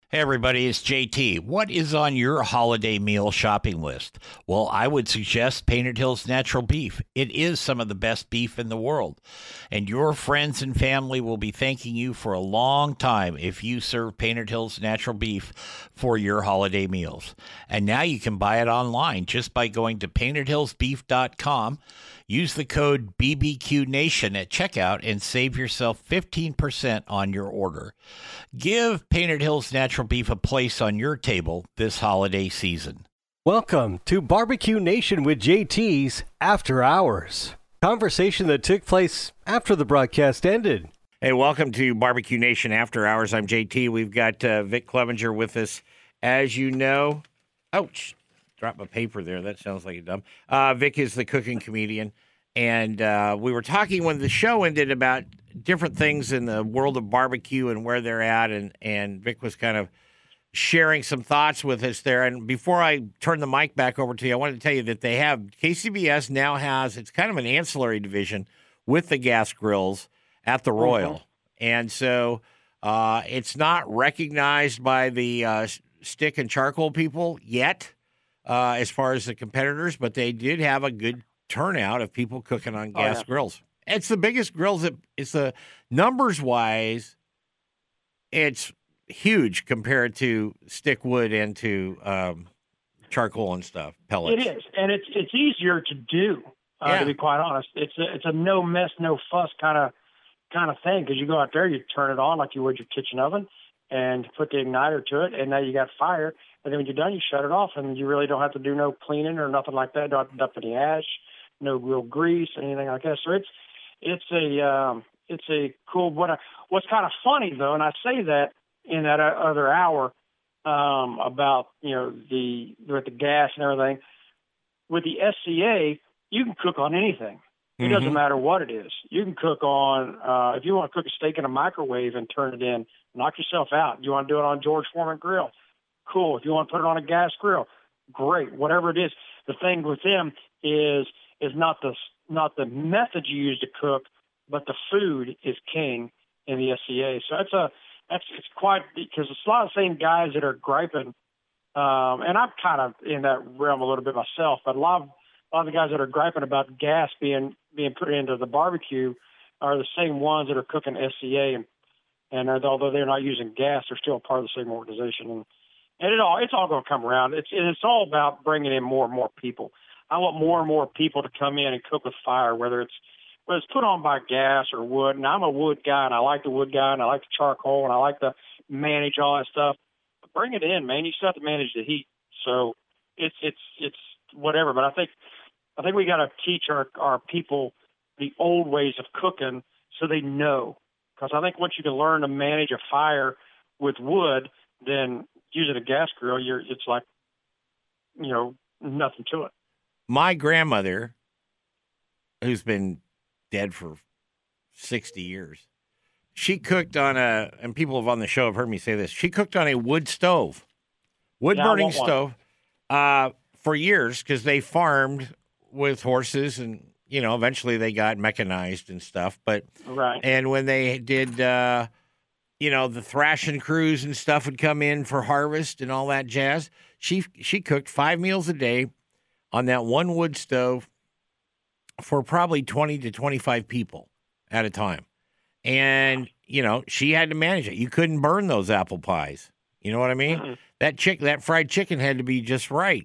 Hey everybody, it's JT. What is on your holiday meal shopping list? Well, I would suggest Painted Hills Natural Beef. It is some of the best beef in the world. And your friends and family will be thanking you for a long time if you serve Painted Hills Natural Beef for your holiday meals. And now you can buy it online just by going to paintedhillsbeef.com. Use the code BBQNation at checkout and save yourself 15% on your order. Give Painted Hills Natural Beef a place on your table this holiday season. Welcome to Barbecue Nation with JT's After Hours. Conversation that took place after the broadcast ended. Hey, welcome to Barbecue Nation After Hours. I'm JT. We've got Vic Clevenger with us. As you know, ouch, dropped my paper there. That sounds like a dumb. Vic is the cooking comedian. And we were talking when the show ended about different things in the world of barbecue and where they're at. And Vic was kind of sharing some thoughts with us there. And before I turn the mic back over to you, I wanted to tell you that they have KCBS now has, it's kind of an ancillary division with the gas grills at the Royal. Mm-hmm. And so it's not recognized by the stick and charcoal people yet as far as the competitors, but they did have a good turnout of people cooking on gas grills. It's the biggest grills. It's the numbers wise, it's huge compared to stick wood and to charcoal and stuff, pellets. It is, and it's easier to do. To be quite honest, it's a no mess, no fuss kind of thing, because you go out there, you turn it on like you would your kitchen oven, and put the igniter to it, and now you got fire. And then when you're done, you shut it off, and you really don't have to do no cleaning or nothing like that. Don't have to dump any ash, no real grease, anything like that. So it's a cool. What's kind of funny though, and I say that in that other hour about with the gas and everything. With the SCA, you can cook on anything. It doesn't matter what it is. You can cook on if you want to cook a steak in a microwave and turn it in, knock yourself out. You want to do it on George Foreman grill, cool. If you want to put it on a gas grill, great. Whatever it is, the thing with them is not the method you use to cook, but the food is king in the SCA. So it's quite, because it's a lot of the same guys that are griping, and I'm kind of in that realm a little bit myself, but a lot of the guys that are griping about gas being put into the barbecue are the same ones that are cooking SCA, and although they're not using gas, they're still part of the same organization, and it's all going to come around. It's all about bringing in more and more people. I want more and more people to come in and cook with fire, whether it's put on by gas or wood. And I'm a wood guy, and I like the wood guy, and I like the charcoal, and I like to manage all that stuff. But bring it in, man. You still have to manage the heat. So it's whatever. But I think we got to teach our people the old ways of cooking so they know. Because I think once you can learn to manage a fire with wood, then using a gas grill, it's like, nothing to it. My grandmother, who's been dead for 60 years, she cooked on and people have on the show have heard me say this, she cooked on a wood stove, wood-burning stove for years, because they farmed with horses, and, eventually they got mechanized and stuff. But right. And when they did, the thrashing crews and stuff would come in for harvest and all that jazz, she cooked 5 meals a day on that one wood stove for probably 20 to 25 people at a time. And, she had to manage it. You couldn't burn those apple pies. You know what I mean? Mm-hmm. That fried chicken had to be just right.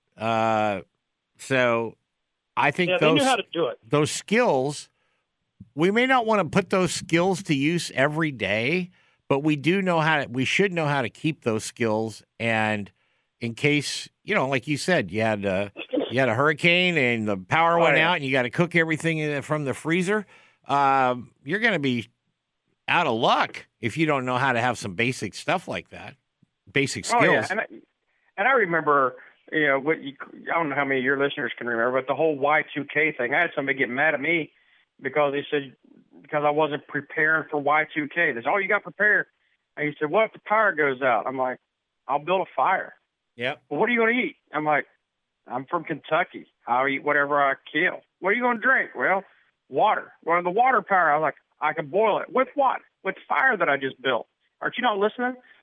So I think they knew how to do it. Those skills, we may not want to put those skills to use every day, but we should know how to keep those skills. And in case, like you said, you had a hurricane and the power went out and you got to cook everything from the freezer, you're going to be out of luck if you don't know how to have some basic stuff like that, basic skills. Oh, yeah. And I remember, I don't know how many of your listeners can remember, but the whole Y2K thing, I had somebody get mad at me because they said, because I wasn't preparing for Y2K. They said, oh, you got prepared. And he said, what if the power goes out? I'm like, I'll build a fire. Yeah. Well, what are you going to eat? I'm like, I'm from Kentucky. I'll eat whatever I kill. What are you going to drink? Well, water. Well, the water power, I was like, I can boil it. With what? With fire that I just built. Aren't you not listening?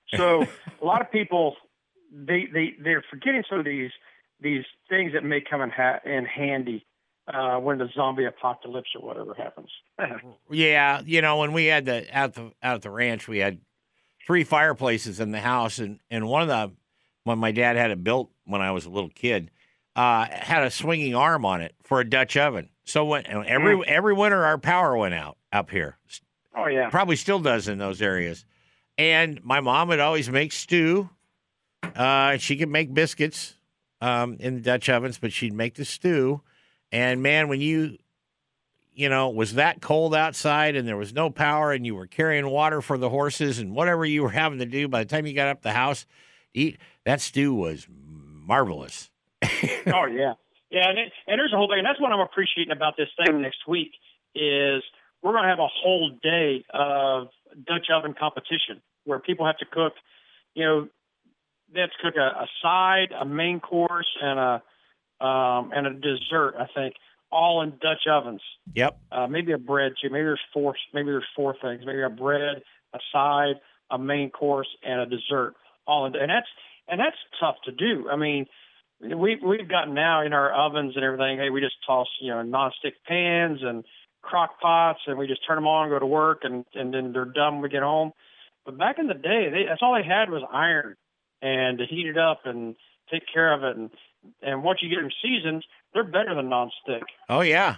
So a lot of people, they're forgetting some of these things that may come in handy when the zombie apocalypse or whatever happens. Yeah, when we had out at the ranch, we had 3 fireplaces in the house, and when my dad had it built when I was a little kid, had a swinging arm on it for a Dutch oven. So when every winter our power went out up here. Oh yeah, probably still does in those areas. And my mom would always make stew. She could make biscuits in the Dutch ovens, but she'd make the stew. And man, when it was that cold outside and there was no power and you were carrying water for the horses and whatever you were having to do, by the time you got up the house, that stew was marvelous. Oh yeah. Yeah. And there's a whole thing. And that's what I'm appreciating about this thing next week is we're going to have a whole day of Dutch oven competition where people have to cook, they have to cook a side, a main course, and a dessert, I think, all in Dutch ovens. Yep. Maybe a bread too. Maybe there's 4 things. Maybe a bread, a side, a main course, and a dessert. All in, and that's tough to do. I mean, we've gotten now in our ovens and everything. Hey, we just toss nonstick pans and crock pots, and we just turn them on and go to work, and then they're done when we get home. But back in the day, that's all they had was iron, and to heat it up and take care of it. And once you get them seasoned, they're better than nonstick. Oh yeah.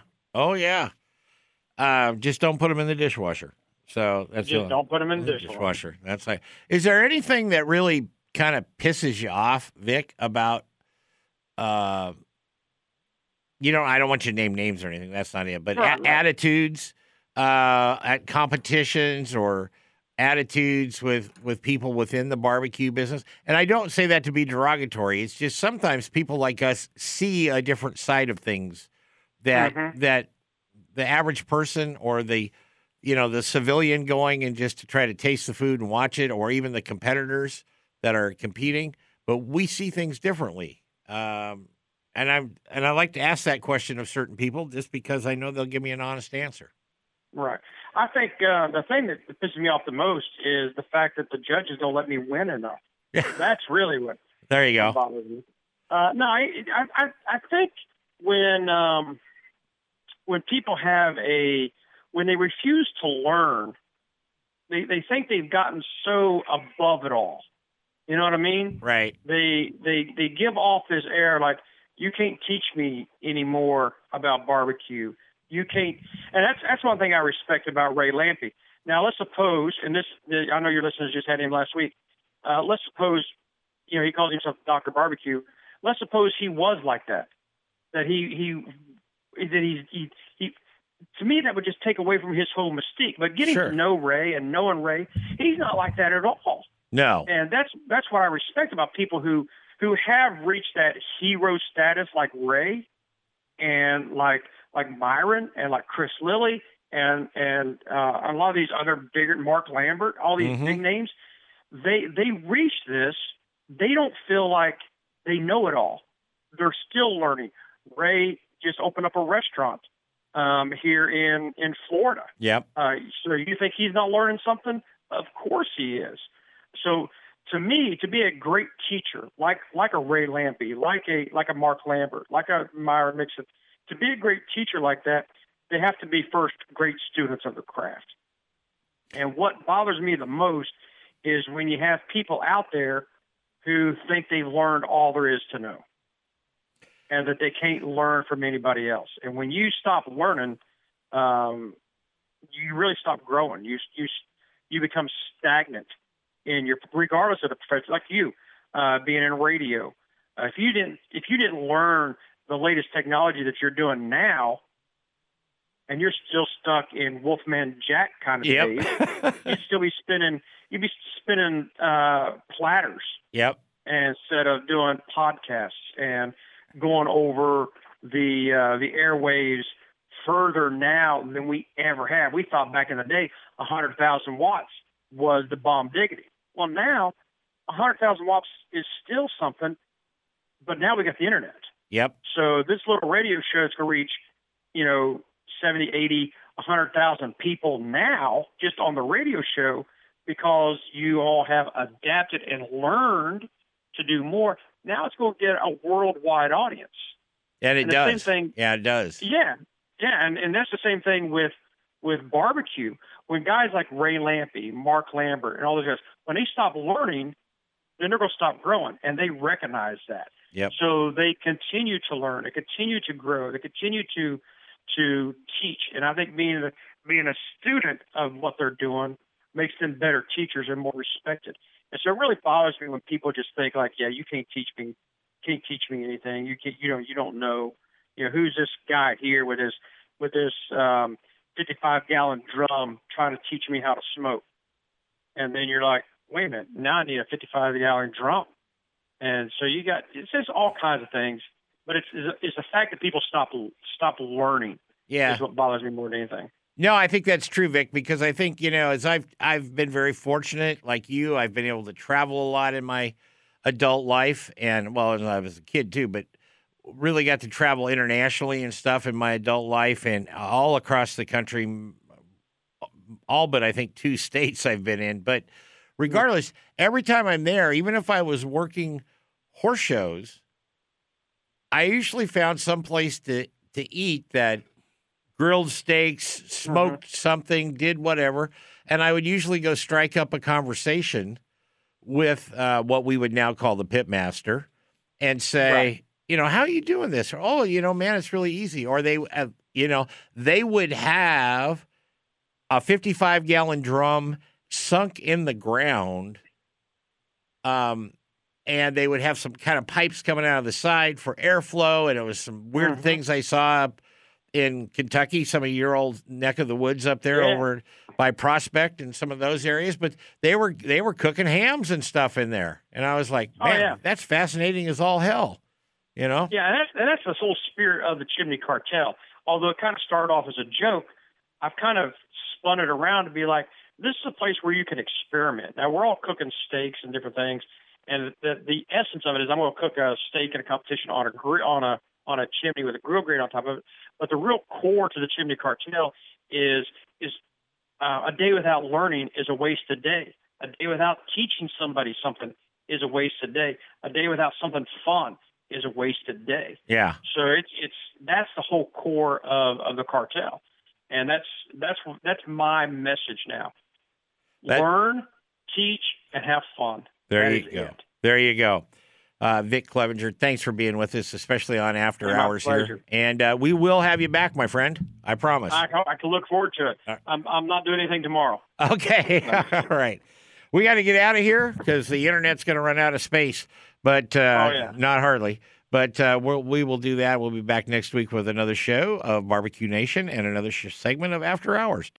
Just don't put them in the dishwasher. So that's don't put them in the dishwasher. That's like. Is there anything that really kind of pisses you off, Vic, about? I don't want you to name names or anything. That's not it. But right. Attitudes at competitions or attitudes with people within the barbecue business. And I don't say that to be derogatory. It's just sometimes people like us see a different side of things that the average person or the civilian going and just to try to taste the food and watch it, or even the competitors that are competing. But we see things differently. And I like to ask that question of certain people just because I know they'll give me an honest answer. Right. I think the thing that pisses me off the most is the fact that the judges don't let me win enough. That's really what. There you go. Bothers me. No, I think when people when they refuse to learn, they think they've gotten so above it all. You know what I mean? Right. They give off this air like, you can't teach me anymore about barbecue. You can't, and that's one thing I respect about Ray Lampe. Now let's suppose, and I know your listeners just had him last week. Let's suppose, he calls himself Dr. Barbecue. Let's suppose he was like that. That he to me that would just take away from his whole mystique. But getting to know Ray and knowing Ray, he's not like that at all. No. And that's what I respect about people who have reached that hero status like Ray and like Byron and like Chris Lilly and a lot of these other bigger, Mark Lambert, all these big names. They reach this. They don't feel like they know it all. They're still learning. Ray just opened up a restaurant here in Florida. Yep. So you think he's not learning something? Of course he is. So to me, to be a great teacher, like a Ray Lampe, like a Mark Lambert, like a Myron Mixon, to be a great teacher like that, they have to be first great students of the craft. And what bothers me the most is when you have people out there who think they've learned all there is to know and that they can't learn from anybody else. And when you stop learning, you really stop growing. You become stagnant in regardless of the profession, like you, being in radio. If you didn't learn the latest technology that you're doing now, and you're still stuck in Wolfman Jack kind of days, you'd be spinning platters. Yep. Instead of doing podcasts and going over the airwaves further now than we ever have. We thought back in the day 100,000 watts was the bomb diggity. Well, now 100,000 watts is still something, but now we got the internet. Yep. So this little radio show is going to reach, 70, 80, 100,000 people now just on the radio show because you all have adapted and learned to do more. Now it's going to get a worldwide audience. And it does. Same thing, yeah, it does. Yeah. And that's the same thing with barbecue. When guys like Ray Lampe, Mark Lambert, and all those guys, when they stop learning, then they're going to stop growing, and they recognize that. Yep. So they continue to learn, they continue to grow, they continue to teach. And I think being a student of what they're doing makes them better teachers and more respected. And so it really bothers me when people just think like, yeah, you can't teach me anything. You don't know, who's this guy here with his 55-gallon drum trying to teach me how to smoke. And then you're like, wait a minute, now I need a 55-gallon drum. And so it says all kinds of things, but it's the fact that people stop learning. Yeah. Is what bothers me more than anything. No, I think that's true, Vic, because I think, as I've been very fortunate, like you, I've been able to travel a lot in my adult life, and, well, as I was a kid too, but really got to travel internationally and stuff in my adult life and all across the country, all but I think 2 states I've been in. But regardless, every time I'm there, even if I was working horse shows, I usually found some place to eat that grilled steaks, smoked something, did whatever, and I would usually go strike up a conversation with what we would now call the pitmaster and say, how are you doing this? Or, oh, man, it's really easy. Or they would have a 55-gallon drum sunk in the ground, and they would have some kind of pipes coming out of the side for airflow, and it was some weird things I saw up in Kentucky, some of your old neck of the woods up there over by Prospect and some of those areas, but they were cooking hams and stuff in there. And I was like, man, that's fascinating as all hell, Yeah, and that's the whole spirit of the Chimney Cartel. Although it kind of started off as a joke, I've kind of spun it around to be like, this is a place where you can experiment. Now, we're all cooking steaks and different things, and the essence of it is I'm going to cook a steak in a competition on a grill, on a chimney with a grill grate on top of it. But the real core to the Chimney Cartel is a day without learning is a wasted day. A day without teaching somebody something is a wasted day. A day without something fun is a wasted day. Yeah. So that's the whole core of the cartel, and that's my message now. Learn, teach, and have fun. There you go. There you go. Vic Clevenger, thanks for being with us, especially on After Hours here. And we will have you back, my friend. I promise. I can look forward to it. I'm not doing anything tomorrow. Okay. All right. We got to get out of here because the Internet's going to run out of space, but not hardly. But we will do that. We'll be back next week with another show of Barbecue Nation and another segment of After Hours.